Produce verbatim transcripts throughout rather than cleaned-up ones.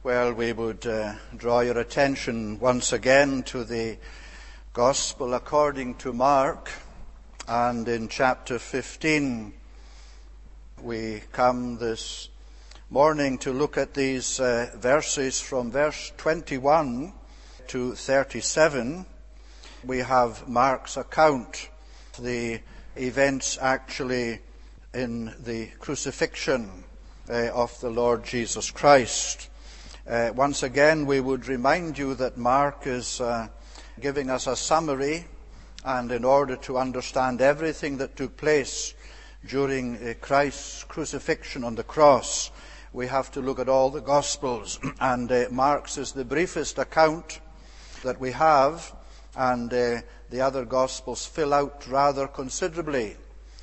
Well, we would uh, draw your attention once again to the Gospel according to Mark, and in chapter fifteen we come this morning to look at these uh, verses from verse twenty-one to thirty-seven. We have Mark's account, the events actually in the crucifixion uh, of the Lord Jesus Christ. Uh, once again, we would remind you that Mark is uh, giving us a summary, and in order to understand everything that took place during uh, Christ's crucifixion on the cross, we have to look at all the Gospels, and uh, Mark's is the briefest account that we have, and uh, the other Gospels fill out rather considerably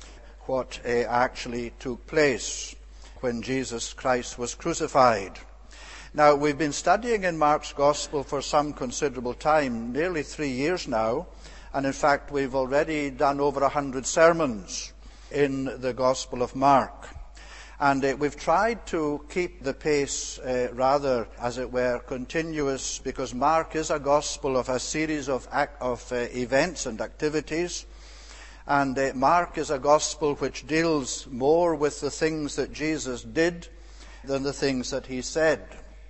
what uh, actually took place when Jesus Christ was crucified. Now, we've been studying in Mark's Gospel for some considerable time, nearly three years now, and in fact we've already done over a hundred sermons in the Gospel of Mark. And uh, we've tried to keep the pace uh, rather, as it were, continuous, because Mark is a Gospel of a series of, act, of uh, events and activities. And uh, Mark is a Gospel which deals more with the things that Jesus did than the things that he said.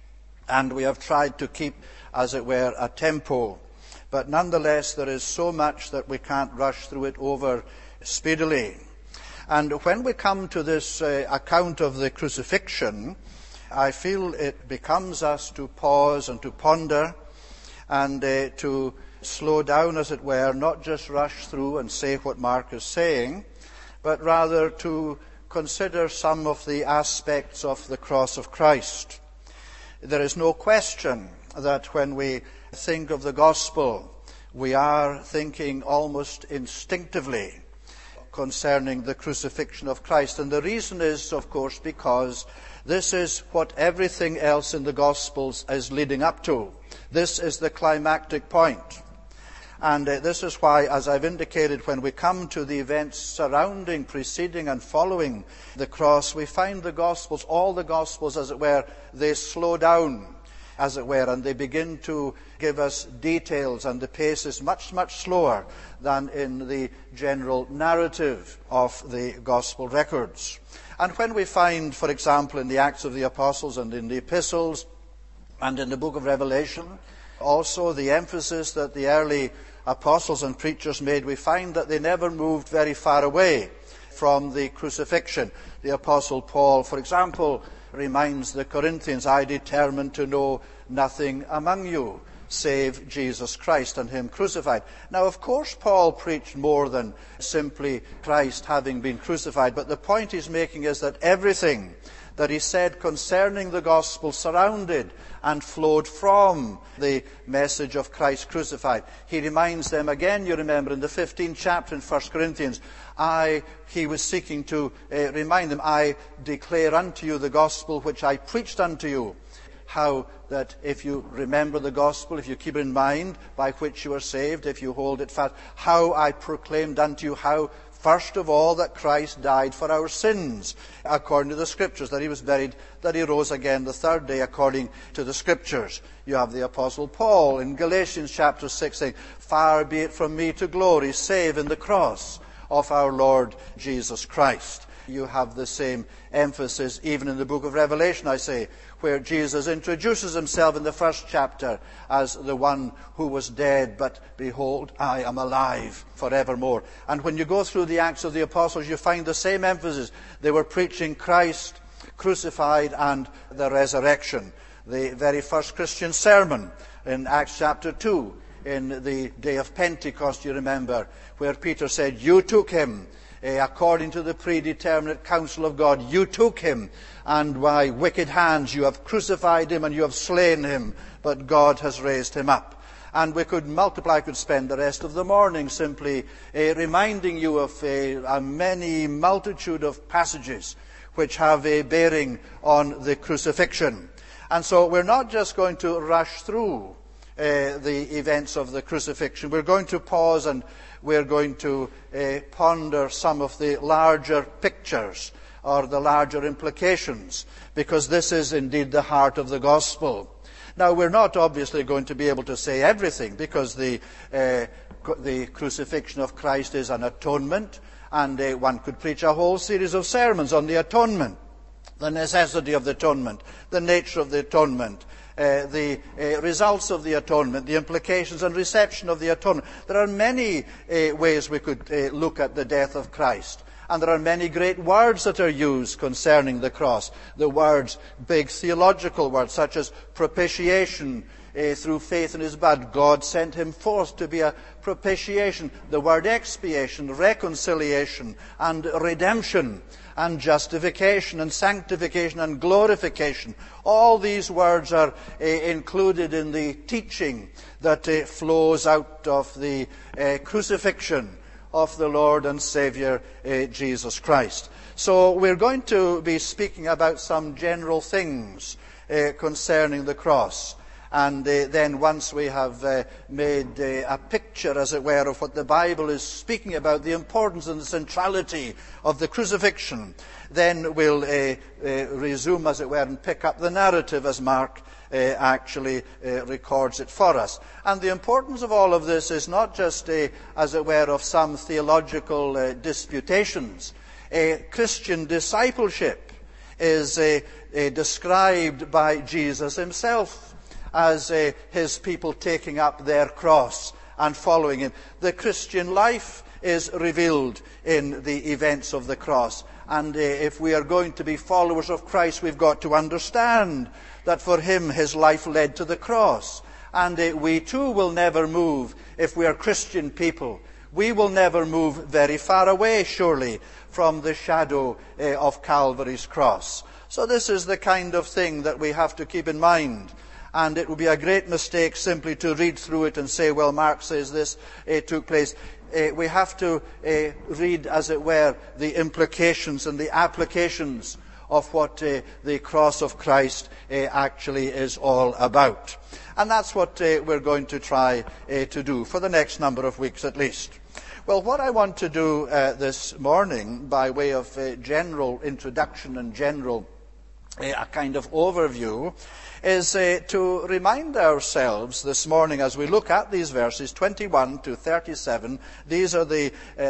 And we have tried to keep, as it were, a tempo. But nonetheless, there is so much that we can't rush through it over speedily. And when we come to this uh, account of the crucifixion, I feel it becomes us to pause and to ponder and uh, to slow down, as it were, not just rush through and say what Mark is saying, but rather to consider some of the aspects of the cross of Christ. There is no question that when we think of the gospel, we are thinking almost instinctively concerning the crucifixion of Christ. And the reason is, of course, because this is what everything else in the gospels is leading up to. This is the climactic point. And uh, this is why, as I've indicated, when we come to the events surrounding, preceding and following the cross, we find the Gospels, all the Gospels, as it were, they slow down, as it were, and they begin to give us details, and the pace is much, much slower than in the general narrative of the Gospel records. And when we find, for example, in the Acts of the Apostles and in the Epistles and in the book of Revelation, also the emphasis that the early apostles and preachers made, we find that they never moved very far away from the crucifixion. The apostle Paul, for example, reminds the Corinthians, I determined to know nothing among you save Jesus Christ and him crucified. Now, of course, Paul preached more than simply Christ having been crucified, but the point he's making is that everything that he said concerning the gospel surrounded and flowed from the message of Christ crucified. He reminds them again, you remember, in the fifteenth chapter in First Corinthians, I, he was seeking to uh, remind them, I declare unto you the gospel which I preached unto you. How that if you remember the gospel, if you keep it in mind, by which you are saved, if you hold it fast, how I proclaimed unto you how first of all, that Christ died for our sins, according to the Scriptures, that he was buried, that he rose again the third day, according to the Scriptures. You have the Apostle Paul in Galatians chapter six saying, far be it from me to glory, save in the cross of our Lord Jesus Christ. You have the same emphasis even in the book of Revelation, I say, where Jesus introduces himself in the first chapter as the one who was dead, but behold, I am alive forevermore. And when you go through the Acts of the Apostles, you find the same emphasis. They were preaching Christ crucified and the resurrection. The very first Christian sermon in Acts chapter two, in the day of Pentecost, you remember, where Peter said, you took him, Uh, according to the predeterminate counsel of God, you took him, and by wicked hands you have crucified him and you have slain him, but God has raised him up. And we could multiply, could spend the rest of the morning simply uh, reminding you of uh, a many multitude of passages which have a bearing on the crucifixion. And so we're not just going to rush through uh, the events of the crucifixion. We're going to pause and we're going to uh, ponder some of the larger pictures or the larger implications, because this is indeed the heart of the gospel. Now, we're not obviously going to be able to say everything, because the, uh, the crucifixion of Christ is an atonement, and uh, one could preach a whole series of sermons on the atonement, the necessity of the atonement, the nature of the atonement, uh, the uh, results of the atonement, the implications and reception of the atonement. There are many uh, ways we could uh, look at the death of Christ. And there are many great words that are used concerning the cross. The words, big theological words, such as propitiation uh, through faith in his blood. God sent him forth to be a propitiation. The word expiation, reconciliation, and redemption, and justification, and sanctification, and glorification. All these words are uh, included in the teaching that uh, flows out of the uh, crucifixion of the Lord and Saviour uh, Jesus Christ. So we're going to be speaking about some general things uh, concerning the cross. And uh, then once we have uh, made uh, a picture, as it were, of what the Bible is speaking about, the importance and the centrality of the crucifixion, then we'll uh, uh, resume, as it were, and pick up the narrative as Mark Uh, actually uh, records it for us. And the importance of all of this is not just, uh, as it were, of some theological uh, disputations. Uh, Christian discipleship is uh, uh, described by Jesus himself as uh, his people taking up their cross and following him. The Christian life is revealed in the events of the cross. And uh, if we are going to be followers of Christ, we've got to understand that for him his life led to the cross. And uh, we too will never move, if we are Christian people, we will never move very far away, surely, from the shadow uh, of Calvary's cross. So this is the kind of thing that we have to keep in mind. And it would be a great mistake simply to read through it and say, well, Mark says this uh, took place. Uh, we have to uh, read, as it were, the implications and the applications of what uh, the cross of Christ uh, actually is all about. And that's what uh, we're going to try uh, to do for the next number of weeks at least. Well, what I want to do uh, this morning, by way of uh, general introduction and general uh, a kind of overview, is uh, to remind ourselves this morning, as we look at these verses twenty-one to thirty-seven. These are the uh,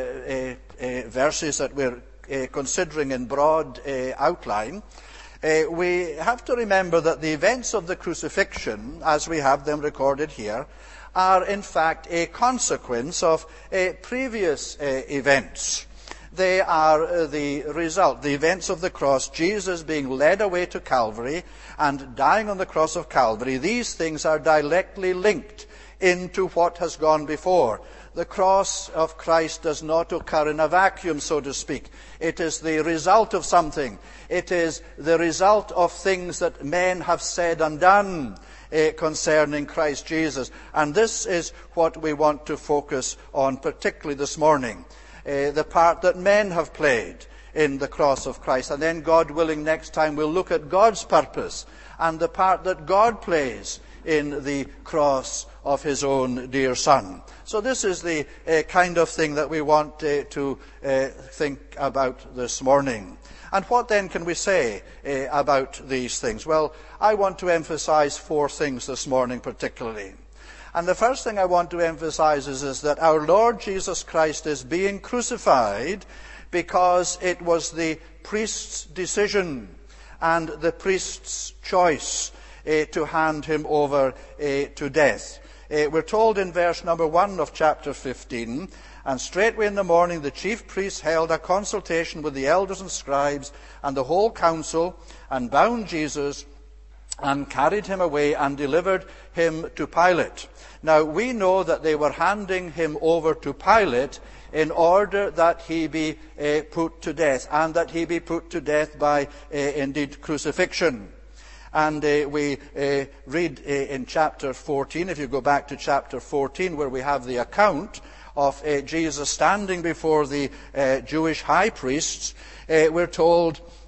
uh, uh, verses that we're uh, considering in broad uh, outline. Uh, we have to remember that the events of the crucifixion, as we have them recorded here, are in fact a consequence of uh, previous uh, events. They are uh, the result, the events of the cross, Jesus being led away to Calvary and dying on the cross of Calvary. These things are directly linked into what has gone before. The cross of Christ does not occur in a vacuum, so to speak. It is the result of something. It is the result of things that men have said and done uh, concerning Christ Jesus. And this is what we want to focus on particularly this morning. Uh, the part that men have played in the cross of Christ. And then, God willing, next time we'll look at God's purpose and the part that God plays in the cross of his own dear Son. So this is the uh, kind of thing that we want uh, to uh, think about this morning. And what then can we say uh, about these things? Well, I want to emphasize four things this morning particularly. And the first thing I want to emphasize is, is that our Lord Jesus Christ is being crucified because it was the priest's decision and the priest's choice uh, to hand him over uh, to death. Uh, we're told in verse number one of chapter fifteen, and straightway in the morning the chief priests held a consultation with the elders and scribes and the whole council, and bound Jesus and carried him away and delivered him to Pilate. Now, we know that they were handing him over to Pilate in order that he be uh, put to death, and that he be put to death by, uh, indeed, crucifixion. And uh, we uh, read uh, in chapter fourteen, if you go back to chapter fourteen, where we have the account of uh, Jesus standing before the uh, Jewish high priests, uh, we're told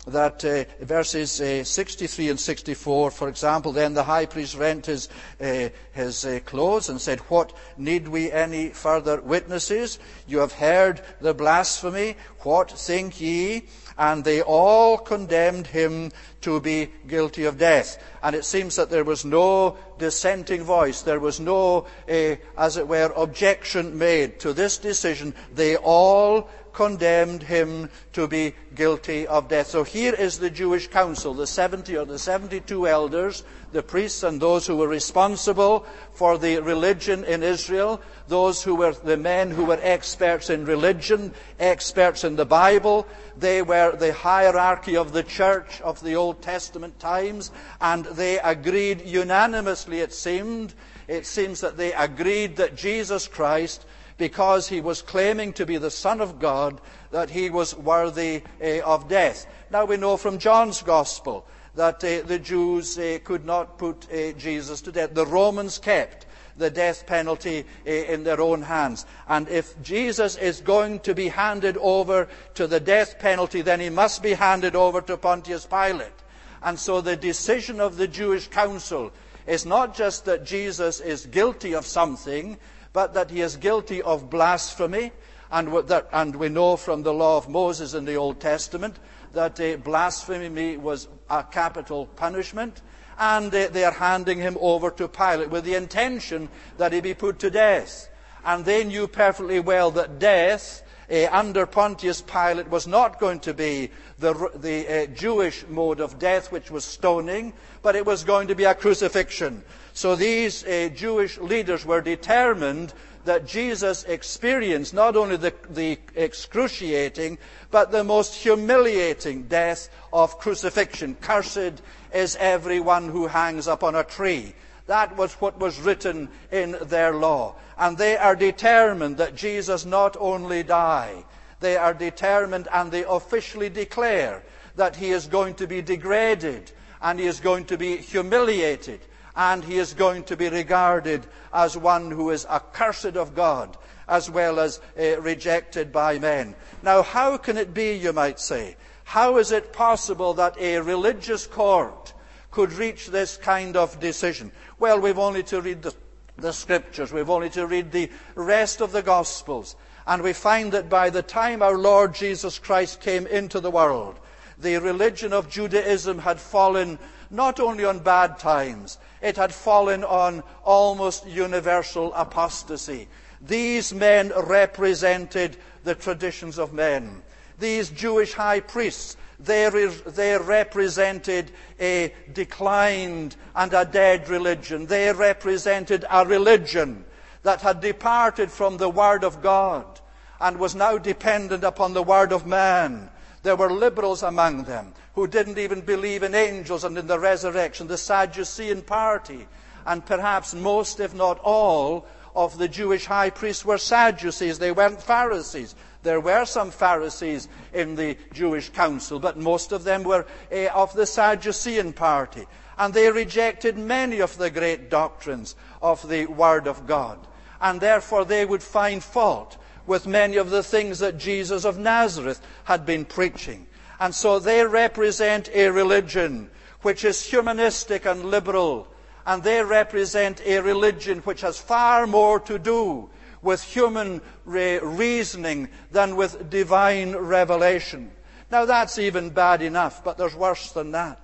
that uh, verses uh, sixty-three and sixty-four, for example, then the high priest rent his, uh, his uh, clothes and said, "What need we any further witnesses? You have heard the blasphemy. What think ye?" And they all condemned him to be guilty of death. And it seems that there was no dissenting voice. There was no, uh, as it were, objection made to this decision. They all condemned him to be guilty of death. So here is the Jewish council, the seventy or the seventy-two elders, the priests and those who were responsible for the religion in Israel, those who were the men who were experts in religion, experts in the Bible. They were the hierarchy of the church of the Old Testament times, and they agreed unanimously, it seemed. It seems that they agreed that Jesus Christ, because he was claiming to be the Son of God, that he was worthy uh, of death. Now we know from John's Gospel that uh, the Jews uh, could not put uh, Jesus to death. The Romans kept the death penalty uh, in their own hands. And if Jesus is going to be handed over to the death penalty, then he must be handed over to Pontius Pilate. And so the decision of the Jewish council is not just that Jesus is guilty of something, but that he is guilty of blasphemy. And, that, and we know from the law of Moses in the Old Testament that uh, blasphemy was a capital punishment. And uh, they are handing him over to Pilate with the intention that he be put to death. And they knew perfectly well that death uh, under Pontius Pilate was not going to be the, the uh, Jewish mode of death, which was stoning, but it was going to be a crucifixion. So these uh, Jewish leaders were determined that Jesus experienced not only the, the excruciating, but the most humiliating death of crucifixion. Cursed is everyone who hangs upon a tree. That was what was written in their law. And they are determined that Jesus not only die, they are determined and they officially declare that he is going to be degraded and he is going to be humiliated and he is going to be regarded as one who is accursed of God as well as uh, rejected by men. Now, how can it be, you might say? How is it possible that a religious court could reach this kind of decision? Well, we've only to read the, the Scriptures. We've only to read the rest of the Gospels. And we find that by the time our Lord Jesus Christ came into the world, the religion of Judaism had fallen not only on bad times, it had fallen on almost universal apostasy. These men represented the traditions of men. These Jewish high priests, they, re- they represented a declined and a dead religion. They represented a religion that had departed from the Word of God and was now dependent upon the Word of man. There were liberals among them who didn't even believe in angels and in the resurrection, the Sadducean party. And perhaps most, if not all, of the Jewish high priests were Sadducees. They weren't Pharisees. There were some Pharisees in the Jewish council, but most of them were uh, of the Sadducean party. And they rejected many of the great doctrines of the Word of God. And therefore they would find fault with many of the things that Jesus of Nazareth had been preaching. And so they represent a religion which is humanistic and liberal. And they represent a religion which has far more to do with human re- reasoning than with divine revelation. Now that's even bad enough, but there's worse than that.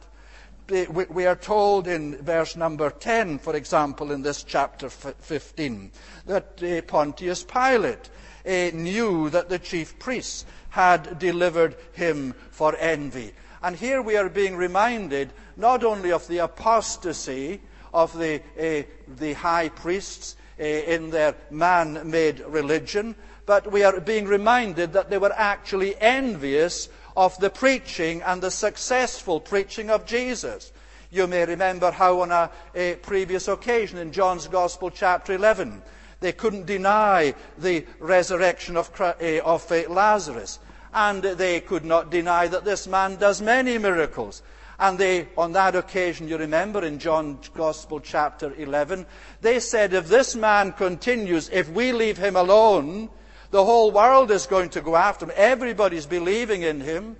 We are told in verse number ten, for example, in this chapter fifteen, that Pontius Pilate knew that the chief priests had delivered him for envy. And here we are being reminded not only of the apostasy of the, uh, the high priests uh, in their man-made religion, but we are being reminded that they were actually envious of the preaching and the successful preaching of Jesus. You may remember how on a, a previous occasion in John's Gospel, chapter eleven, they couldn't deny the resurrection of, uh, of uh, Lazarus. And they could not deny that this man does many miracles. And they, on that occasion, you remember in John's Gospel, chapter eleven, they said, if this man continues, if we leave him alone, the whole world is going to go after him. Everybody's believing in him.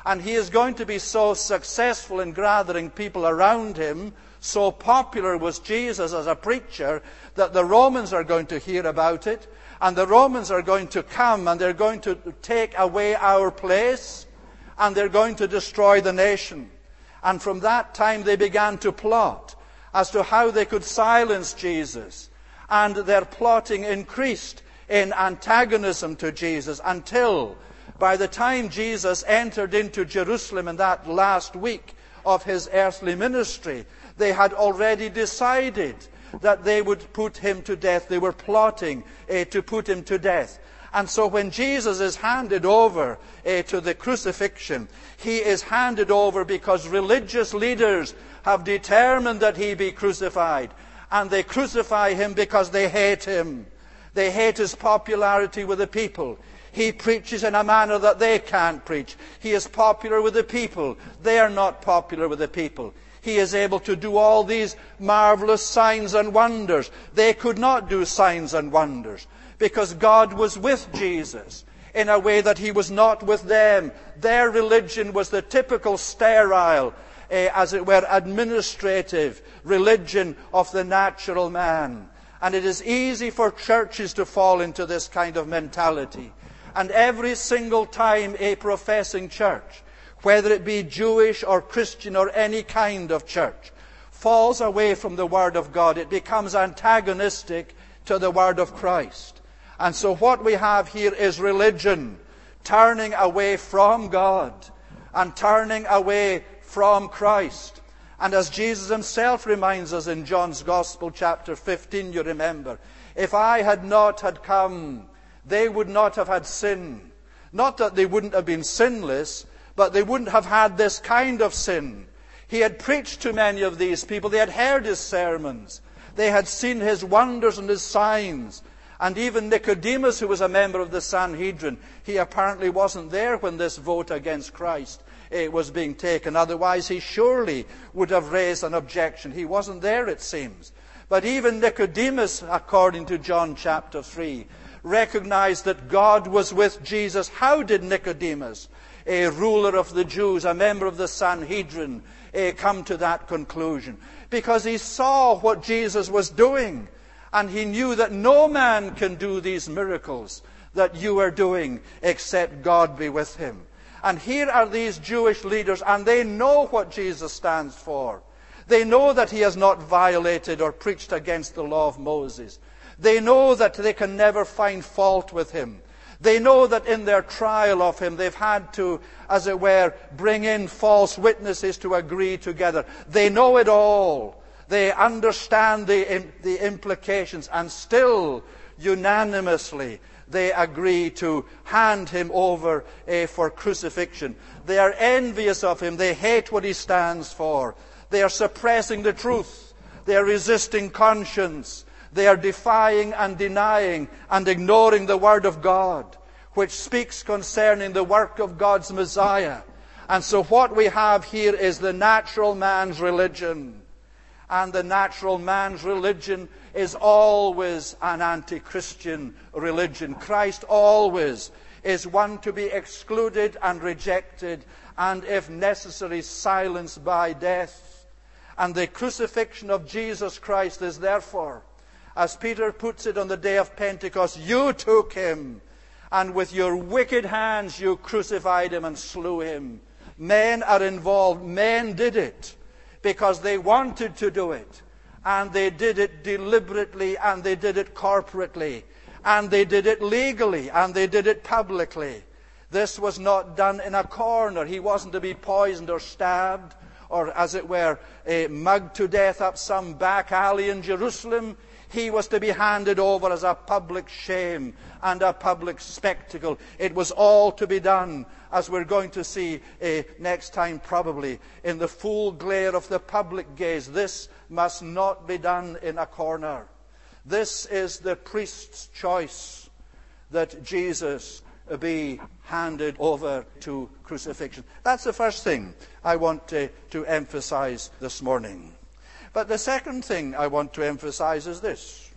And he is going to be so successful in gathering people around him, so popular was Jesus as a preacher, that the Romans are going to hear about it. And the Romans are going to come and they're going to take away our place. And they're going to destroy the nation. And from that time they began to plot as to how they could silence Jesus. And their plotting increased in antagonism to Jesus until by the time Jesus entered into Jerusalem in that last week of his earthly ministry, they had already decided that they would put him to death. They were plotting uh, to put him to death. And so when Jesus is handed over uh, to the crucifixion, he is handed over because religious leaders have determined that he be crucified. And they crucify him because they hate him. They hate his popularity with the people. He preaches in a manner that they can't preach. He is popular with the people. They are not popular with the people. He is able to do all these marvelous signs and wonders. They could not do signs and wonders because God was with Jesus in a way that he was not with them. Their religion was the typical sterile, eh, as it were, administrative religion of the natural man. And it is easy for churches to fall into this kind of mentality. And every single time a professing church, whether it be Jewish or Christian or any kind of church, falls away from the Word of God, it becomes antagonistic to the Word of Christ. And so what we have here is religion turning away from God and turning away from Christ. And as Jesus himself reminds us in John's Gospel, chapter fifteen, you remember, if I had not had come, they would not have had sin. Not that they wouldn't have been sinless, but they wouldn't have had this kind of sin. He had preached to many of these people. They had heard his sermons. They had seen his wonders and his signs. And even Nicodemus, who was a member of the Sanhedrin, he apparently wasn't there when this vote against Christ eh, was being taken. Otherwise, he surely would have raised an objection. He wasn't there, it seems. But even Nicodemus, according to John chapter three, recognized that God was with Jesus. How did Nicodemus, a ruler of the Jews, a member of the Sanhedrin, eh, come to that conclusion? Because he saw what Jesus was doing. And he knew that no man can do these miracles that you are doing except God be with him. And here are these Jewish leaders, and they know what Jesus stands for. They know that he has not violated or preached against the law of Moses. They know that they can never find fault with him. They know that in their trial of him, they've had to, as it were, bring in false witnesses to agree together. They know it all. They understand the, the implications, and still, unanimously, they agree to hand him over uh, for crucifixion. They are envious of him. They hate what he stands for. They are suppressing the truth. They are resisting conscience. They are defying and denying and ignoring the Word of God, which speaks concerning the work of God's Messiah. And so what we have here is the natural man's religion. And the natural man's religion is always an anti-Christian religion. Christ always is one to be excluded and rejected, and if necessary, silenced by death. And the crucifixion of Jesus Christ is therefore, as Peter puts it on the day of Pentecost, you took him, and with your wicked hands you crucified him and slew him. Men are involved. Men did it because they wanted to do it. And they did it deliberately, and they did it corporately, and they did it legally, and they did it publicly. This was not done in a corner. He wasn't to be poisoned or stabbed, or as it were, uh, mugged to death up some back alley in Jerusalem. He was to be handed over as a public shame and a public spectacle. It was all to be done, as we're going to see uh, next time probably, in the full glare of the public gaze. This must not be done in a corner. This is the priest's choice, that Jesus be handed over to crucifixion. That's the first thing I want uh, to emphasize this morning. But the second thing I want to emphasize is this.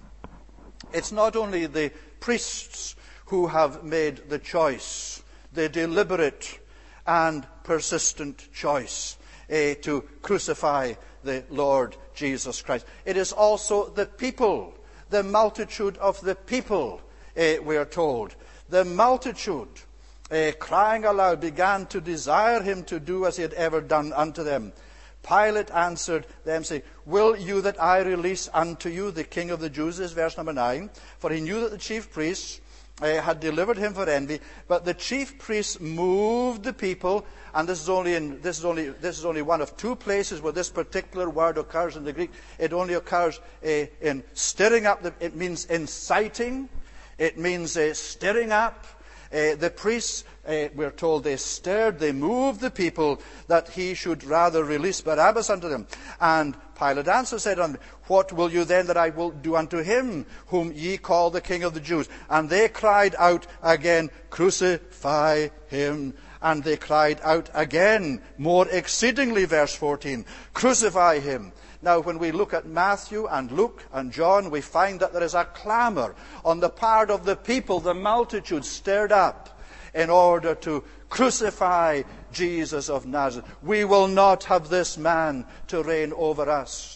It's not only the priests who have made the choice, the deliberate and persistent choice uh, to crucify the Lord Jesus Christ. It is also the people, the multitude of the people, uh, we are told. The multitude, uh, crying aloud, began to desire him to do as he had ever done unto them. Pilate answered them, saying, Will you that I release unto you the King of the Jews? This is verse number nine. For he knew that the chief priests uh, had delivered him for envy, but the chief priests moved the people, and this is only in this is only this is only one of two places where this particular word occurs in the Greek. It only occurs uh, in stirring up. The, it means inciting. It means uh, stirring up. Uh, the priests, uh, we're told, they stirred, they moved the people that he should rather release Barabbas unto them. And Pilate answered, said unto them, What will you then that I will do unto him whom ye call the King of the Jews? And they cried out again, Crucify him. And they cried out again, more exceedingly, verse fourteen, Crucify him. Now, when we look at Matthew and Luke and John, we find that there is a clamor on the part of the people, the multitude stirred up in order to crucify Jesus of Nazareth. We will not have this man to reign over us.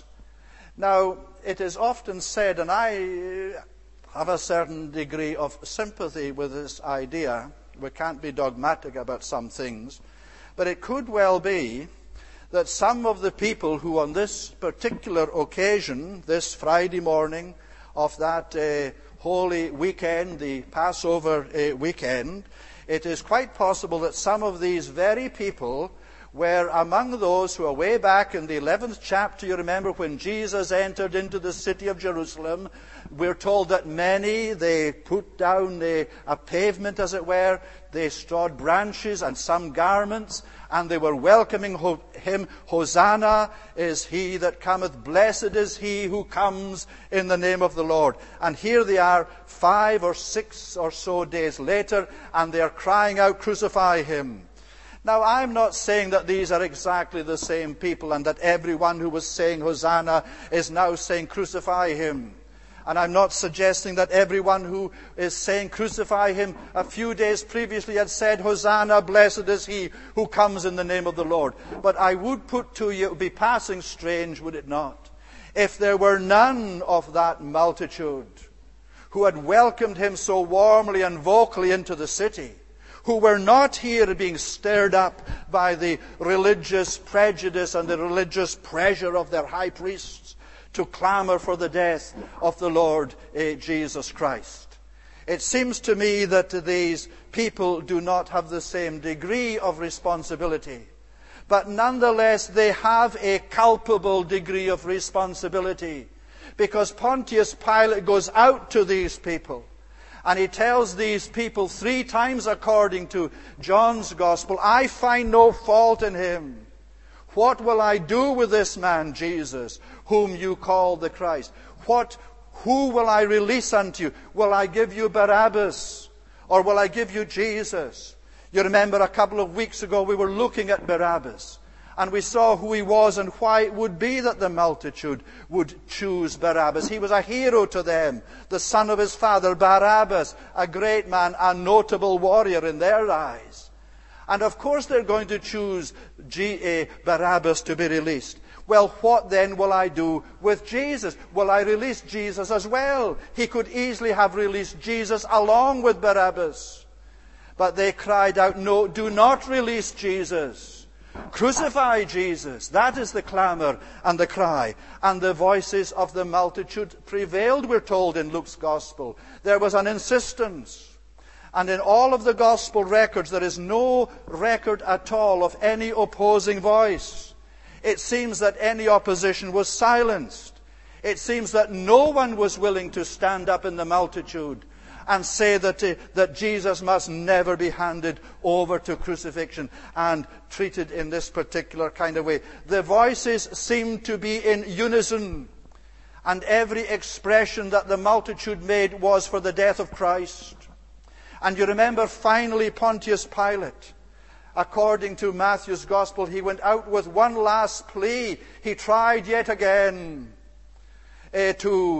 Now, it is often said, and I have a certain degree of sympathy with this idea. We can't be dogmatic about some things, but it could well be that some of the people who on this particular occasion, this Friday morning of that uh, holy weekend, the Passover uh, weekend, it is quite possible that some of these very people were among those who are way back in the eleventh chapter. You remember when Jesus entered into the city of Jerusalem, we're told that many, they put down a, a pavement, as it were, they strawed branches and some garments, and they were welcoming ho- him. Hosanna is he that cometh, blessed is he who comes in the name of the Lord. And here they are five or six or so days later, and they are crying out, Crucify him. Now, I'm not saying that these are exactly the same people and that everyone who was saying Hosanna is now saying Crucify him. And I'm not suggesting that everyone who is saying Crucify him a few days previously had said Hosanna, blessed is he who comes in the name of the Lord. But I would put to you, it would be passing strange, would it not, if there were none of that multitude who had welcomed him so warmly and vocally into the city, who were not here being stirred up by the religious prejudice and the religious pressure of their high priests to clamor for the death of the Lord uh, Jesus Christ. It seems to me that these people do not have the same degree of responsibility, but nonetheless they have a culpable degree of responsibility, because Pontius Pilate goes out to these people and he tells these people three times, according to John's Gospel, I find no fault in him. What will I do with this man, Jesus, whom you call the Christ? What, who will I release unto you? Will I give you Barabbas, or will I give you Jesus? You remember a couple of weeks ago we were looking at Barabbas, and we saw who he was and why it would be that the multitude would choose Barabbas. He was a hero to them, the son of his father, Barabbas, a great man, a notable warrior in their eyes. And of course they're going to choose G A Barabbas to be released. Well, what then will I do with Jesus? Will I release Jesus as well? He could easily have released Jesus along with Barabbas. But they cried out, no, do not release Jesus. Crucify Jesus. That is the clamor and the cry. And the voices of the multitude prevailed, we're told in Luke's Gospel. There was an insistence. And in all of the Gospel records, there is no record at all of any opposing voice. It seems that any opposition was silenced. It seems that no one was willing to stand up in the multitude and say that, uh, that Jesus must never be handed over to crucifixion and treated in this particular kind of way. The voices seemed to be in unison, and every expression that the multitude made was for the death of Christ. And you remember finally Pontius Pilate, according to Matthew's Gospel, he went out with one last plea. He tried yet again uh, to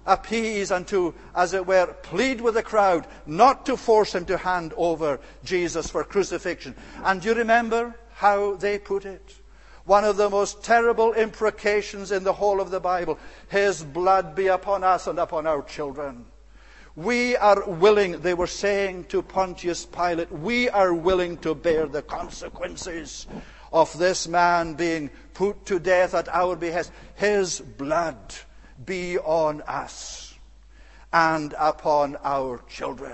appease and to, as it were, plead with the crowd not to force him to hand over Jesus for crucifixion. And do you remember how they put it? One of the most terrible imprecations in the whole of the Bible. His blood be upon us and upon our children. We are willing, they were saying to Pontius Pilate, we are willing to bear the consequences of this man being put to death at our behest. His blood be on us and upon our children.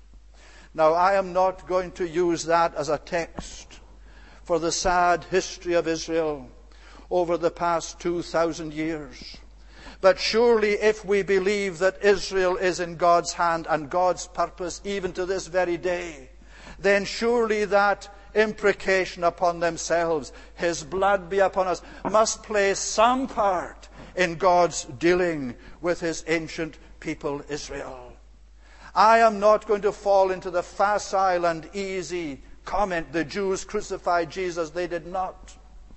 Now, I am not going to use that as a text for the sad history of Israel over the past two thousand years. But surely if we believe that Israel is in God's hand and God's purpose even to this very day, then surely that imprecation upon themselves, his blood be upon us, must play some part in God's dealing with his ancient people Israel. I am not going to fall into the facile and easy comment, the Jews crucified Jesus. They did not.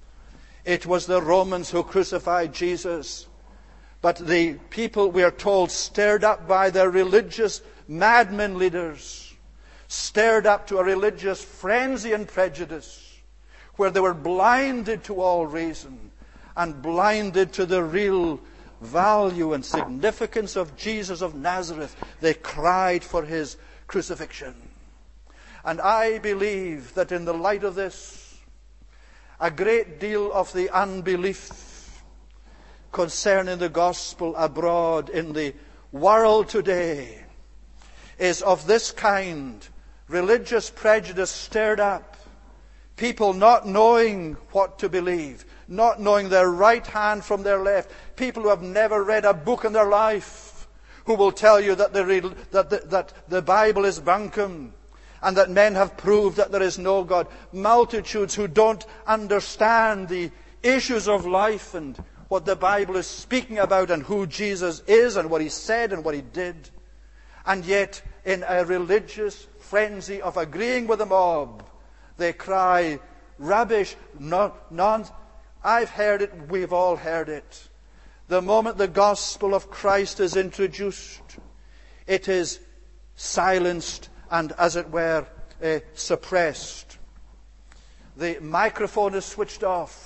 It was the Romans who crucified Jesus. But the people, we are told, stirred up by their religious madmen leaders, stirred up to a religious frenzy and prejudice, where they were blinded to all reason and blinded to the real value and significance of Jesus of Nazareth. They cried for his crucifixion. And I believe that in the light of this, a great deal of the unbelief concerning the gospel abroad in the world today is of this kind. Religious prejudice stirred up. People not knowing what to believe, not knowing their right hand from their left. People who have never read a book in their life, who will tell you that the, that the, that the Bible is bunkum and that men have proved that there is no God. Multitudes who don't understand the issues of life and what the Bible is speaking about and who Jesus is and what he said and what he did. And yet, in a religious frenzy of agreeing with the mob, they cry, rubbish, no, none. I've heard it, we've all heard it. The moment the gospel of Christ is introduced, it is silenced and, as it were, uh, suppressed. The microphone is switched off.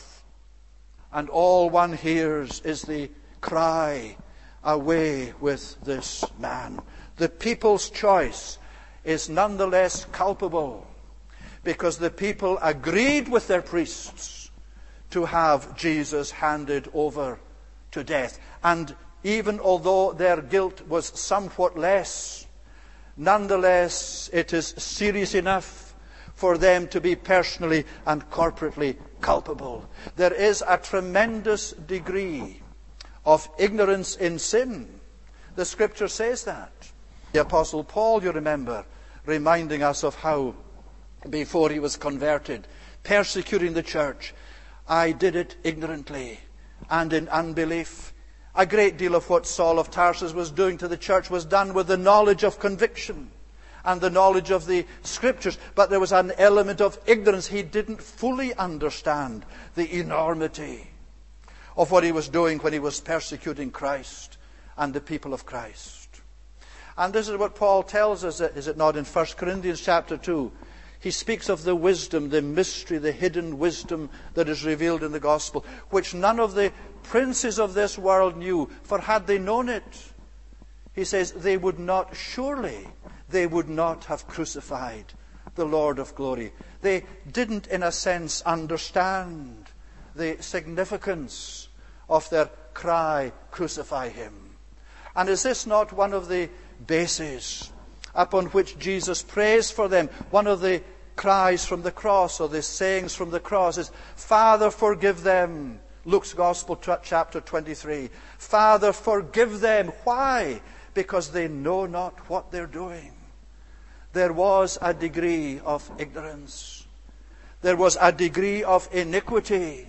And all one hears is the cry, away with this man. The people's choice is nonetheless culpable because the people agreed with their priests to have Jesus handed over to death. And even although their guilt was somewhat less, nonetheless it is serious enough for them to be personally and corporately culpable. There is a tremendous degree of ignorance in sin. The Scripture says that. The Apostle Paul, you remember, reminding us of how, before he was converted, persecuting the church, I did it ignorantly and in unbelief. A great deal of what Saul of Tarsus was doing to the church was done with the knowledge of conviction and the knowledge of the Scriptures, but there was an element of ignorance. He didn't fully understand the enormity of what he was doing when he was persecuting Christ and the people of Christ. And this is what Paul tells us, is it not, in First Corinthians chapter two? He speaks of the wisdom, the mystery, the hidden wisdom that is revealed in the gospel, which none of the princes of this world knew, for had they known it, he says, they would not, surely, they would not have crucified the Lord of glory. They didn't, in a sense, understand the significance of their cry, crucify him. And is this not one of the bases upon which Jesus prays for them? One of the cries from the cross, or the sayings from the cross, is, Father, forgive them. Luke's Gospel, chapter twenty-three. Father, forgive them. Why? Because they know not what they're doing. There was a degree of ignorance. There was a degree of iniquity.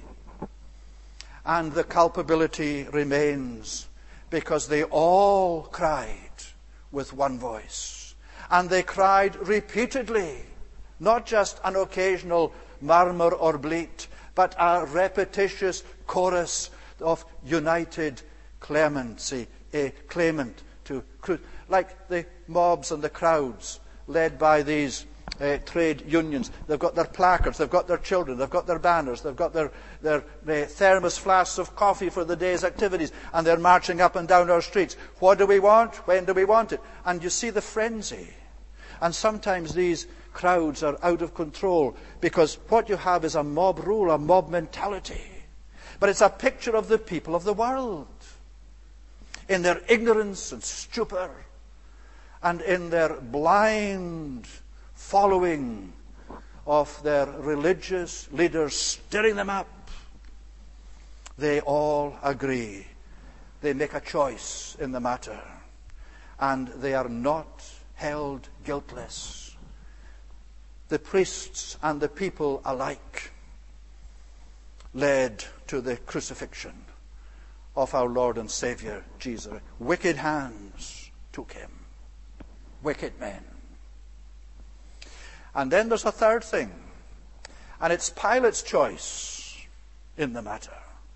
And the culpability remains because they all cried with one voice. And they cried repeatedly, not just an occasional murmur or bleat, but a repetitious chorus of united clemency. a claimant to cru- like the mobs and the crowds led by these uh, trade unions. They've got their placards, they've got their children, they've got their banners, they've got their, their, their thermos flasks of coffee for the day's activities, and they're marching up and down our streets. What do we want? When do we want it? And you see the frenzy. And sometimes these crowds are out of control because what you have is a mob rule, a mob mentality. But it's a picture of the people of the world in their ignorance and stupor and in their blind following of their religious leaders stirring them up. They all agree. They make a choice in the matter, and they are not held guiltless. The priests and the people alike led to the crucifixion of our Lord and Savior Jesus. Wicked hands took him. Wicked men. And then there's a third thing, and it's Pilate's choice in the matter.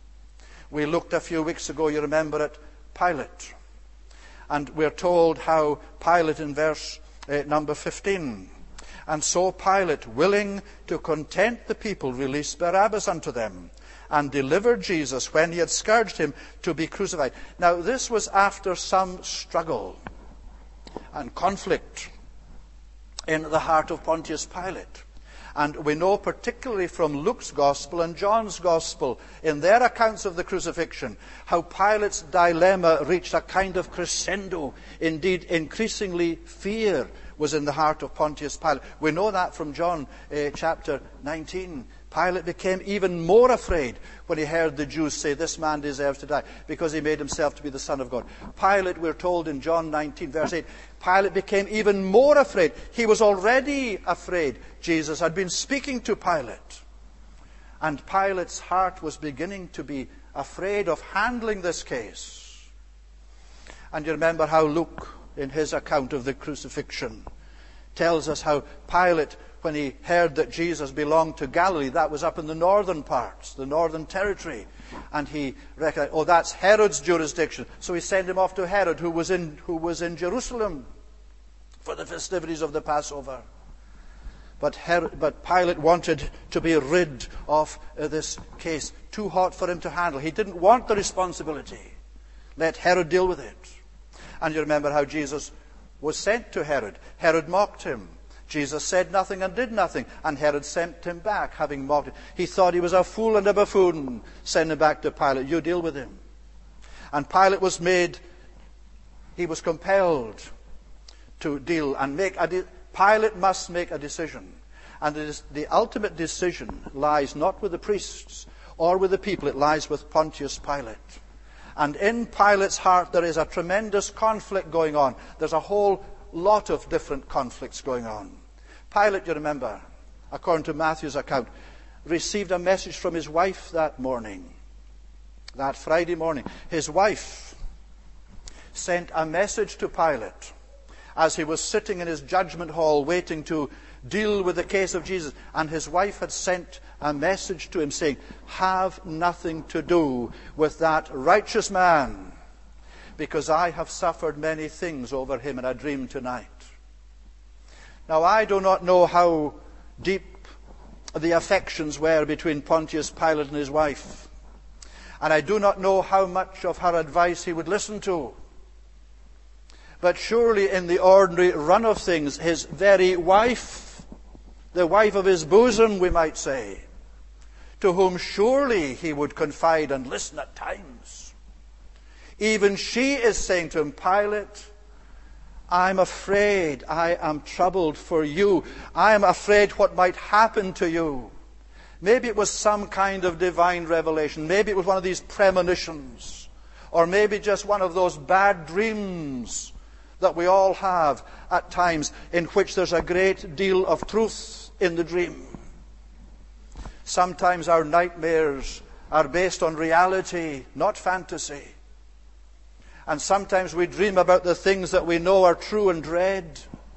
We looked a few weeks ago, you remember, at Pilate. And we're told how Pilate in verse uh, number fifteen. And so Pilate, willing to content the people, released Barabbas unto them, and delivered Jesus, when he had scourged him, to be crucified. Now this was after some struggle and conflict in the heart of Pontius Pilate. And we know particularly from Luke's Gospel and John's Gospel, in their accounts of the crucifixion, how Pilate's dilemma reached a kind of crescendo. Indeed, increasingly fear was in the heart of Pontius Pilate. We know that from John uh, chapter nineteen. Pilate became even more afraid when he heard the Jews say, this man deserves to die, because he made himself to be the Son of God. Pilate, we're told in John nineteen, verse eight, Pilate became even more afraid. He was already afraid. Jesus had been speaking to Pilate. And Pilate's heart was beginning to be afraid of handling this case. And you remember how Luke, in his account of the crucifixion, tells us how Pilate, when he heard that Jesus belonged to Galilee, that was up in the northern parts, the northern territory, and he recognized, oh, that's Herod's jurisdiction. So he sent him off to Herod, who was in who was in Jerusalem for the festivities of the Passover. But Herod, but Pilate wanted to be rid of uh, this case. Too hot for him to handle. He didn't want the responsibility. Let Herod deal with it. And you remember how Jesus was sent to Herod. Herod mocked him. Jesus said nothing and did nothing, and Herod sent him back, having mocked him. He thought he was a fool and a buffoon. Send him back to Pilate. You deal with him. And Pilate was made, he was compelled to deal and make a de- Pilate must make a decision. And it is, the ultimate decision lies not with the priests or with the people. It lies with Pontius Pilate. And in Pilate's heart there is a tremendous conflict going on. There's a whole lot of different conflicts going on. Pilate, you remember, according to Matthew's account, received a message from his wife that morning, that Friday morning. His wife sent a message to Pilate as he was sitting in his judgment hall waiting to deal with the case of Jesus. And his wife had sent a message to him saying, have nothing to do with that righteous man, because I have suffered many things over him in a dream tonight. Now, I do not know how deep the affections were between Pontius Pilate and his wife. And I do not know how much of her advice he would listen to. But surely in the ordinary run of things, his very wife, the wife of his bosom, we might say, to whom surely he would confide and listen at times, even she is saying to him, Pilate, I'm afraid, I am troubled for you. I am afraid what might happen to you. Maybe it was some kind of divine revelation. Maybe it was one of these premonitions. Or maybe just one of those bad dreams that we all have at times, in which there's a great deal of truth in the dream. Sometimes our nightmares are based on reality, not fantasy. And sometimes we dream about the things that we know are true and dread.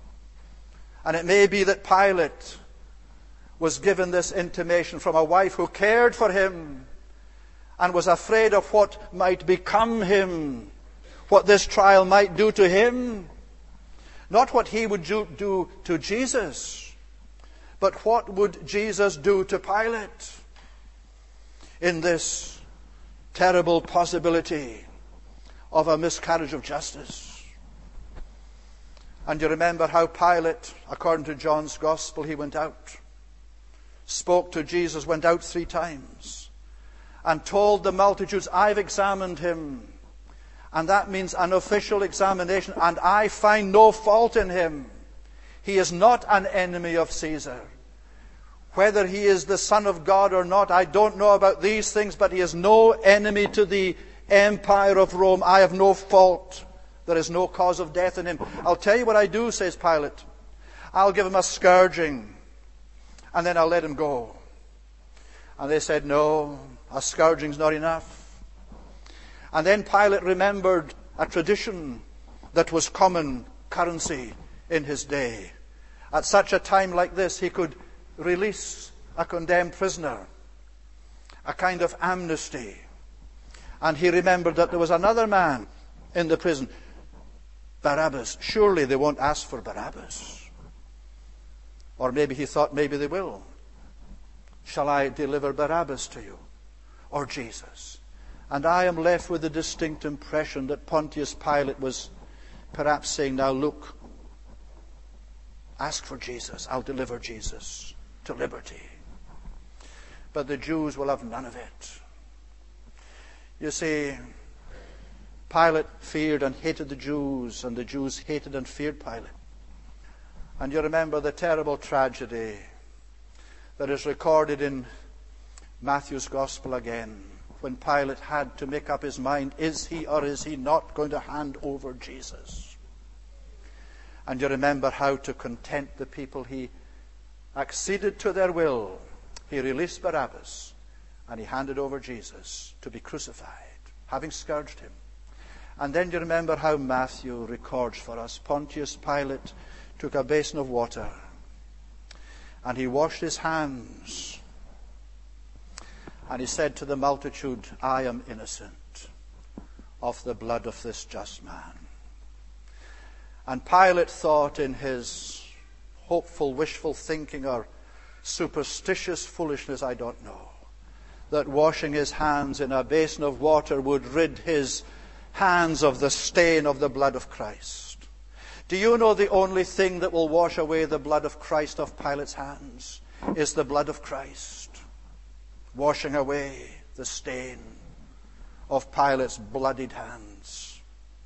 And it may be that Pilate was given this intimation from a wife who cared for him and was afraid of what might become him what this trial might do to him. Not what he would do, do to Jesus, but what would Jesus do to Pilate in this terrible possibility of a miscarriage of justice. And you remember how Pilate, according to John's Gospel, he went out, spoke to Jesus, went out three times, and told the multitudes, I've examined him. And that means an official examination, and I find no fault in him. He is not an enemy of Caesar. Whether he is the Son of God or not, I don't know about these things, but he is no enemy to the empire of Rome. I have no fault. There is no cause of death in him. I'll tell you what I do, says Pilate. I'll give him a scourging, and then I'll let him go. And they said, no, a scourging's not enough. And then Pilate remembered a tradition that was common currency in his day. At such a time like this, he could release a condemned prisoner, a kind of amnesty. And he remembered that there was another man in the prison, Barabbas. Surely they won't ask for Barabbas. Or maybe he thought, maybe they will. Shall I deliver Barabbas to you? Or Jesus? And I am left with the distinct impression that Pontius Pilate was perhaps saying, now look, ask for Jesus. I'll deliver Jesus to liberty. But the Jews will have none of it. You see, Pilate feared and hated the Jews, and the Jews hated and feared Pilate. And you remember the terrible tragedy that is recorded in Matthew's Gospel again, when Pilate had to make up his mind, is he or is he not going to hand over Jesus? And you remember how, to content the people, he acceded to their will. He released Barabbas, and he handed over Jesus to be crucified, having scourged him. And then you remember how Matthew records for us, Pontius Pilate took a basin of water, and he washed his hands, and he said to the multitude, I am innocent of the blood of this just man. And Pilate thought, in his hopeful, wishful thinking or superstitious foolishness, I don't know, that washing his hands in a basin of water would rid his hands of the stain of the blood of Christ. Do you know the only thing that will wash away the blood of Christ off Pilate's hands is the blood of Christ, washing away the stain of Pilate's bloodied hands.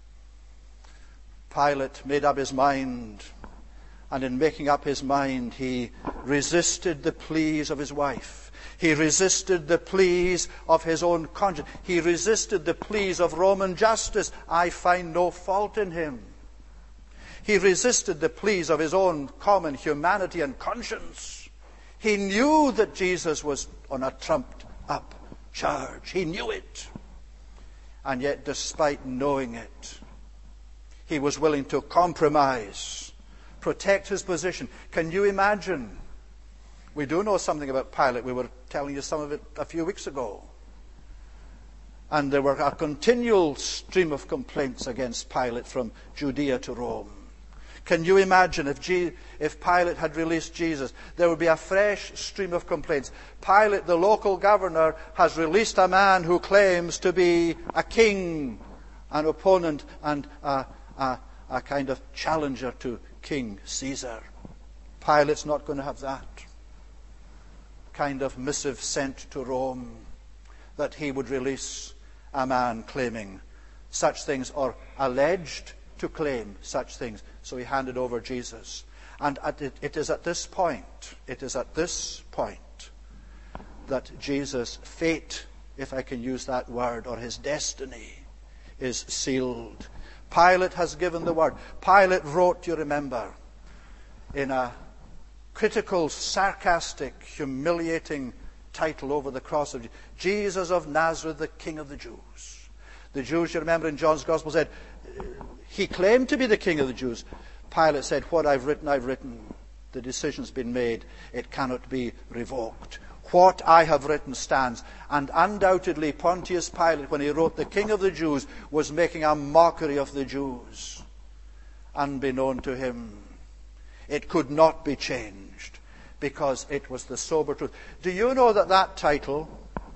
Pilate made up his mind, and in making up his mind, he resisted the pleas of his wife. He resisted the pleas of his own conscience. He resisted the pleas of Roman justice. I find no fault in him. He resisted the pleas of his own common humanity and conscience. He knew that Jesus was on a trumped-up charge. He knew it. And yet, despite knowing it, he was willing to compromise, protect his position. Can you imagine? We do know something about Pilate. We were telling you some of it a few weeks ago. And there were a continual stream of complaints against Pilate from Judea to Rome. Can you imagine if, G- if Pilate had released Jesus? There would be a fresh stream of complaints. Pilate, the local governor, has released a man who claims to be a king, an opponent, and a, a, a kind of challenger to King Caesar. Pilate's not going to have that kind of missive sent to Rome, that he would release a man claiming such things, or alleged to claim such things. So he handed over Jesus. And at it, it is at this point, it is at this point that Jesus' fate, if I can use that word, or his destiny, is sealed. Pilate has given the word. Pilate wrote, you remember, in a critical, sarcastic, humiliating title over the cross of Jesus of Nazareth, the King of the Jews. The Jews, you remember in John's Gospel, said, he claimed to be the King of the Jews. Pilate said, what I've written, I've written. The decision's been made. It cannot be revoked. What I have written stands. And undoubtedly Pontius Pilate, when he wrote the King of the Jews, was making a mockery of the Jews. Unbeknown to him, it could not be changed because it was the sober truth. Do you know that that title,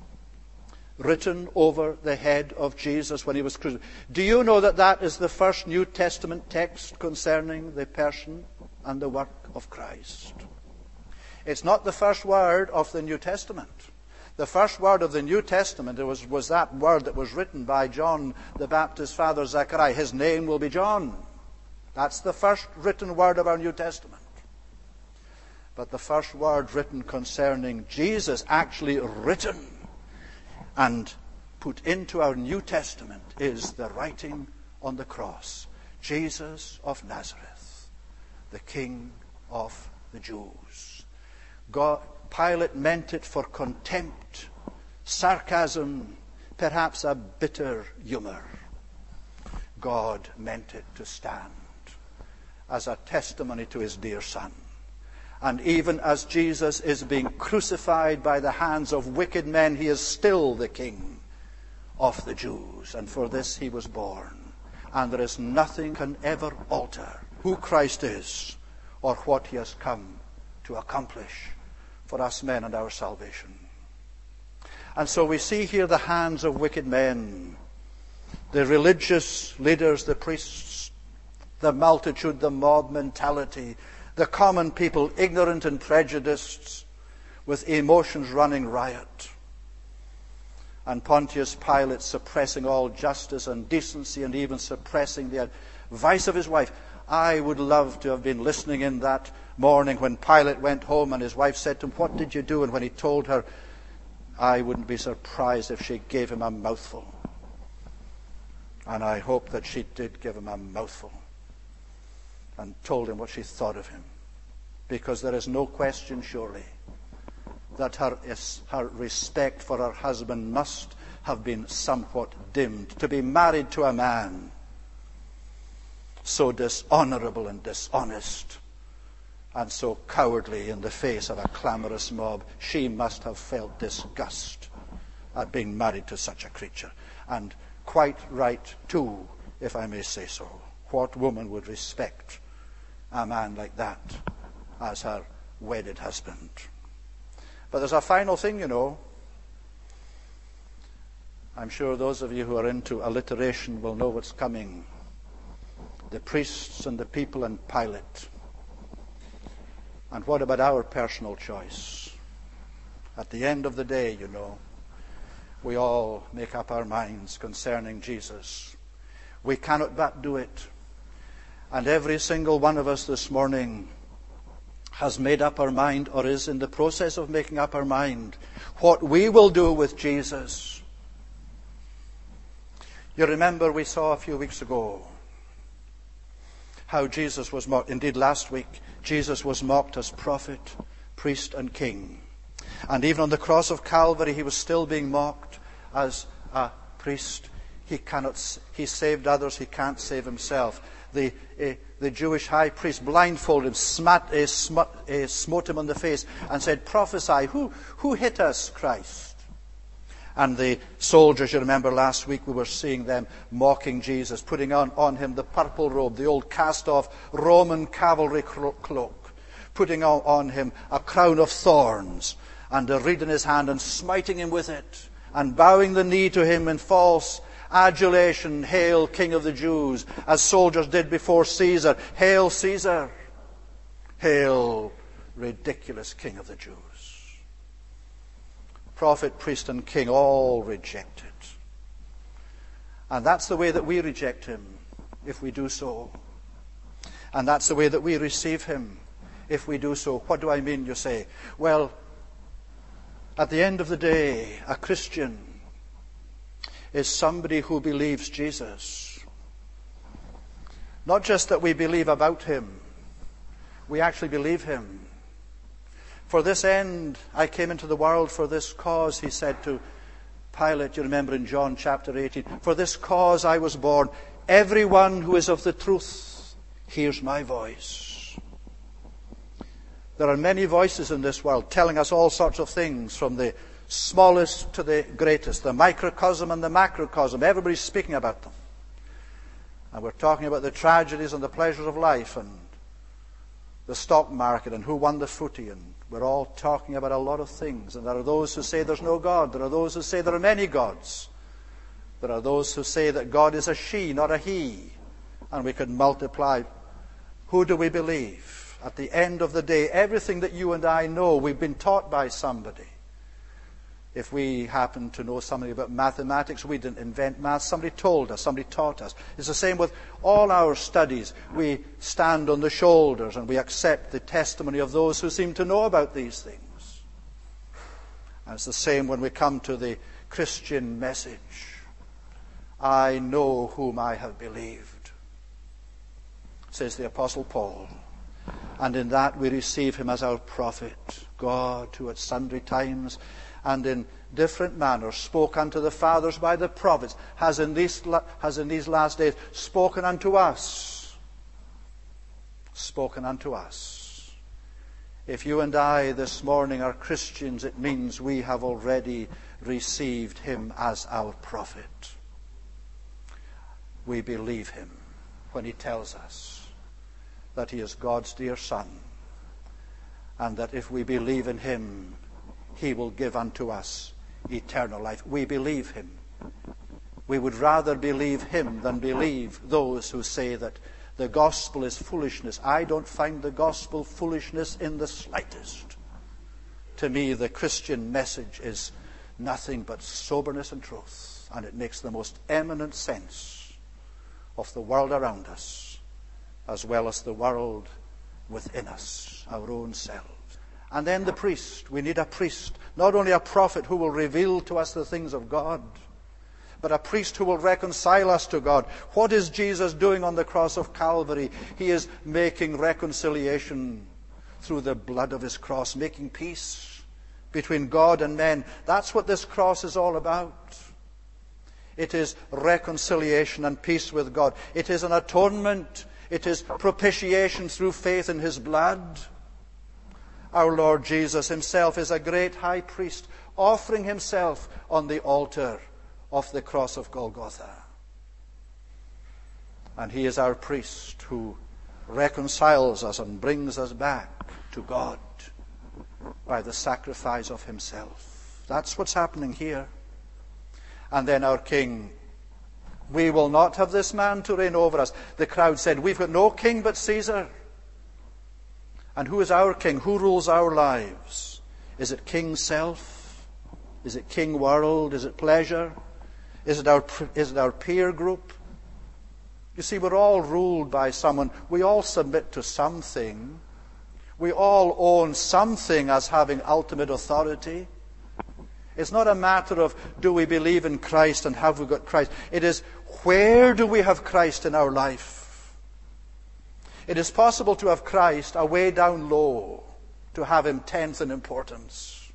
written over the head of Jesus when he was crucified, do you know that that is the first New Testament text concerning the person and the work of Christ? It's not the first word of the New Testament. The first word of the New Testament was, was that word that was written by John the Baptist's father, Zechariah. His name will be John. That's the first written word of our New Testament. But the first word written concerning Jesus, actually written and put into our New Testament, is the writing on the cross. Jesus of Nazareth, the King of the Jews. God, Pilate meant it for contempt, sarcasm, perhaps a bitter humor. God meant it to stand as a testimony to his dear Son. And even as Jesus is being crucified by the hands of wicked men, he is still the King of the Jews. And for this he was born. And there is nothing can ever alter who Christ is or what he has come to accomplish for us men and our salvation. And so we see here the hands of wicked men, the religious leaders, the priests, the multitude, the mob mentality, the common people, ignorant and prejudiced, with emotions running riot. And Pontius Pilate suppressing all justice and decency and even suppressing the advice of his wife. I would love to have been listening in that morning when Pilate went home and his wife said to him, "What did you do?" And when he told her, I wouldn't be surprised if she gave him a mouthful. And I hope that she did give him a mouthful and told him what she thought of him. Because there is no question, surely, that her, her respect for her husband must have been somewhat dimmed. To be married to a man so dishonorable and dishonest and so cowardly in the face of a clamorous mob, she must have felt disgust at being married to such a creature. And quite right too, if I may say so. What woman would respect a man like that as her wedded husband? But there's a final thing, you know. I'm sure those of you who are into alliteration will know what's coming. The priests and the people and Pilate. And what about our personal choice? At the end of the day, you know, we all make up our minds concerning Jesus. We cannot but do it. And every single one of us this morning has made up our mind or is in the process of making up our mind what we will do with Jesus. You remember we saw a few weeks ago how Jesus was mocked. Indeed, last week, Jesus was mocked as prophet, priest, and king. And even on the cross of Calvary, he was still being mocked as a priest. He cannot. He saved others. He can't save himself. The uh, the Jewish high priest blindfolded him, smat, uh, smut, uh, smote him on the face, and said, "Prophesy, who who hit us, Christ?" And the soldiers, you remember last week we were seeing them mocking Jesus, putting on, on him the purple robe, the old cast-off Roman cavalry cloak, putting on, on him a crown of thorns and a reed in his hand and smiting him with it and bowing the knee to him in false adulation. "Hail, King of the Jews," as soldiers did before Caesar. "Hail, Caesar." "Hail, ridiculous King of the Jews." Prophet, priest, and king all rejected. And that's the way that we reject him, if we do so. And that's the way that we receive him, if we do so. What do I mean, you say? Well, at the end of the day, a Christian is somebody who believes Jesus. Not just that we believe about him, we actually believe him. "For this end I came into the world, for this cause," he said to Pilate, you remember in John chapter eighteen. "For this cause I was born. Everyone who is of the truth hears my voice." There are many voices in this world telling us all sorts of things, from the smallest to the greatest, the microcosm and the macrocosm. Everybody's speaking about them. And we're talking about the tragedies and the pleasures of life and the stock market and who won the footy. And we're all talking about a lot of things. And there are those who say there's no God. There are those who say there are many gods. There are those who say that God is a she, not a he. And we could multiply. Who do we believe? At the end of the day, everything that you and I know, we've been taught by somebody. If we happen to know something about mathematics, we didn't invent math. Somebody told us, somebody taught us. It's the same with all our studies. We stand on the shoulders and we accept the testimony of those who seem to know about these things. And it's the same when we come to the Christian message. I know whom I have believed, says the Apostle Paul. And in that we receive him as our prophet, God who at sundry times and in different manners spoke unto the fathers by the prophets, has in these, has in these last days spoken unto us. Spoken unto us. If you and I this morning are Christians, it means we have already received him as our prophet. We believe him when he tells us that he is God's dear Son, and that if we believe in him, he will give unto us eternal life. We believe him. We would rather believe him than believe those who say that the gospel is foolishness. I don't find the gospel foolishness in the slightest. To me, the Christian message is nothing but soberness and truth, and it makes the most eminent sense of the world around us, as well as the world within us, our own selves. And then the priest. We need a priest. Not only a prophet who will reveal to us the things of God, but a priest who will reconcile us to God. What is Jesus doing on the cross of Calvary? He is making reconciliation through the blood of his cross, making peace between God and men. That's what this cross is all about. It is reconciliation and peace with God. It is an atonement. It is propitiation through faith in his blood. Our Lord Jesus himself is a great high priest, offering himself on the altar of the cross of Golgotha. And he is our priest who reconciles us and brings us back to God by the sacrifice of himself. That's what's happening here. And then our King. We will not have this man to reign over us. The crowd said, we've got no king but Caesar. And who is our king? Who rules our lives? Is it King Self? Is it King World? Is it pleasure? Is it our, is it our peer group? You see, we're all ruled by someone. We all submit to something. We all own something as having ultimate authority. It's not a matter of do we believe in Christ and have we got Christ. It is where do we have Christ in our life? It is possible to have Christ away down low, to have him tenth in importance.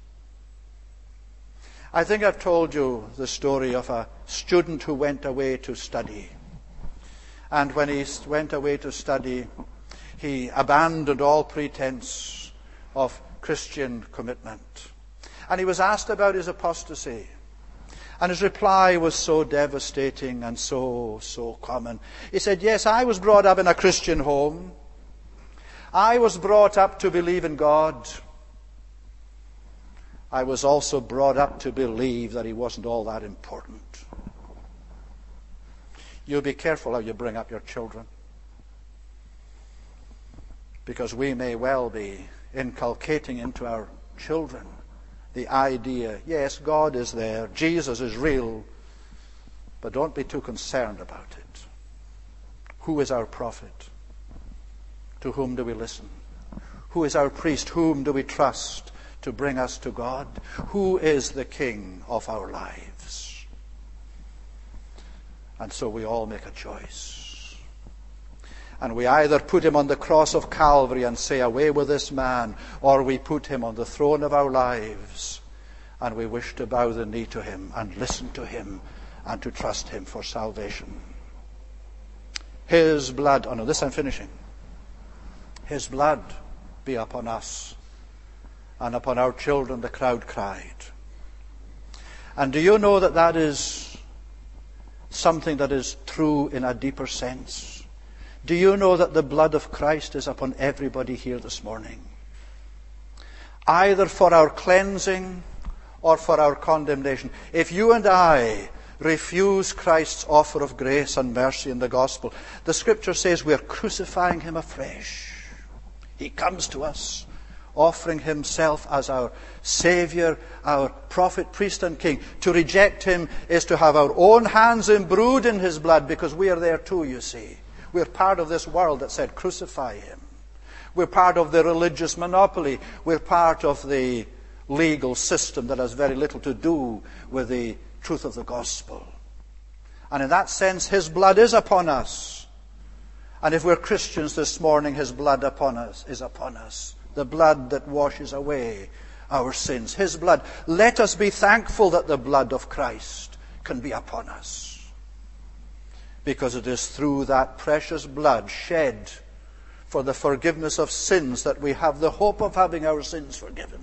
I think I've told you the story of a student who went away to study. And when he went away to study, he abandoned all pretense of Christian commitment. And he was asked about his apostasy. And his reply was so devastating and so, so common. He said, yes, I was brought up in a Christian home. I was brought up to believe in God. I was also brought up to believe that he wasn't all that important. You be careful how you bring up your children. Because we may well be inculcating into our children the idea, yes, God is there, Jesus is real, but don't be too concerned about it. Who is our prophet? To whom do we listen? Who is our priest? Whom do we trust to bring us to God? Who is the King of our lives? And so we all make a choice. And we either put him on the cross of Calvary and say, away with this man, or we put him on the throne of our lives and we wish to bow the knee to him and listen to him and to trust him for salvation. His blood, oh no, this I'm finishing. His blood be upon us and upon our children the crowd cried. And do you know that that is something that is true in a deeper sense? Do you know that the blood of Christ is upon everybody here this morning? Either for our cleansing or for our condemnation. If you and I refuse Christ's offer of grace and mercy in the gospel, the Scripture says we are crucifying him afresh. He comes to us, offering himself as our Savior, our prophet, priest, and king. To reject him is to have our own hands imbrued in his blood, because we are there too, you see. We're part of this world that said, crucify him. We're part of the religious monopoly. We're part of the legal system that has very little to do with the truth of the gospel. And in that sense, his blood is upon us. And if we're Christians this morning, his blood upon us is upon us. The blood that washes away our sins. His blood. Let us be thankful that the blood of Christ can be upon us. Because it is through that precious blood shed for the forgiveness of sins that we have the hope of having our sins forgiven.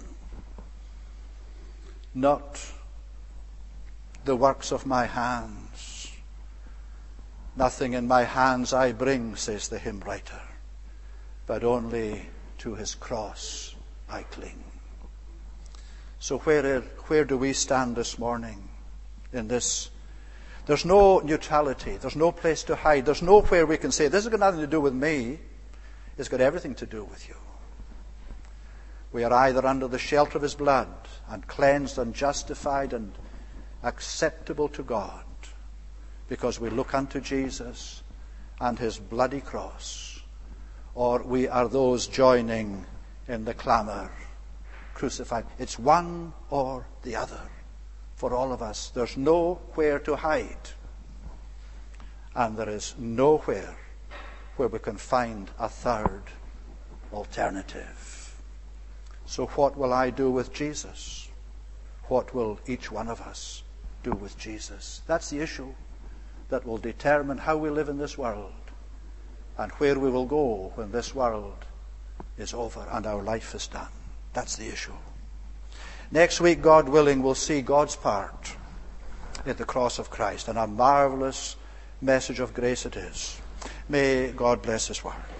Not the works of my hands. Nothing in my hands I bring, says the hymn writer, but only to his cross I cling. So where, where do we stand this morning in this? There's no neutrality. There's no place to hide. There's nowhere we can say, this has got nothing to do with me. It's got everything to do with you. We are either under the shelter of his blood and cleansed and justified and acceptable to God because we look unto Jesus and his bloody cross, or we are those joining in the clamor, crucified. It's one or the other for all of us. There's nowhere to hide, and there is nowhere where we can find a third alternative. So what will I do with Jesus? What will each one of us do with Jesus? That's the issue that will determine how we live in this world and where we will go when this world is over and our life is done. That's the issue. Next week, God willing, we'll see God's part in the cross of Christ, and a marvelous message of grace it is. May God bless his word.